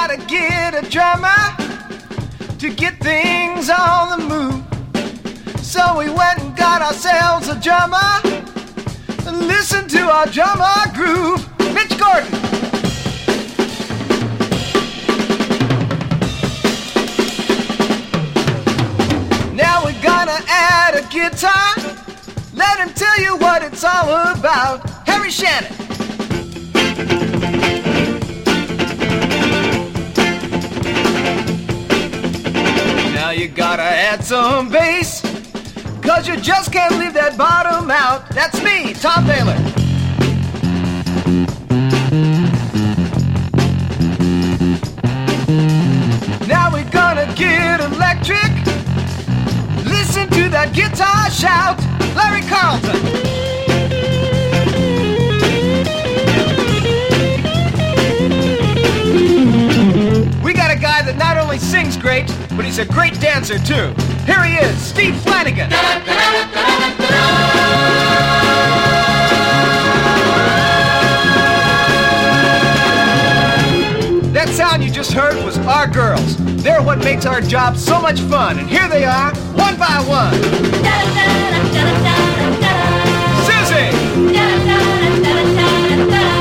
gotta get a drummer to get things on the move. So we went and got ourselves a drummer and listened to our drummer groove. Mitch Gordon. Now we're gonna add a guitar. Let him tell you what it's all about. Harry Shannon. Now you gotta add some bass, 'cause you just can't leave that bottom out. That's me, Tom Taylor. Now we're gonna get electric. Listen to that guitar shout, Larry Carlton. We got a guy that not only sings great, but he's a great dancer too. Here he is, Steve Flanagan. That sound you just heard was our girls. They're what makes our job so much fun. And here they are, one by one. Susie!